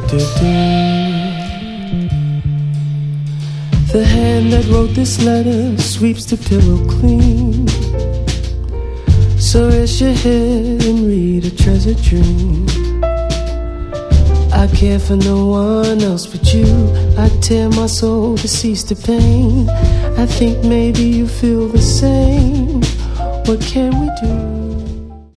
The hand that wrote this letter sweeps the pillow clean. So rest your head and read a treasure dream. I care for no one else but you. I tear my soul to cease the pain. I think maybe you feel the same. What can we do?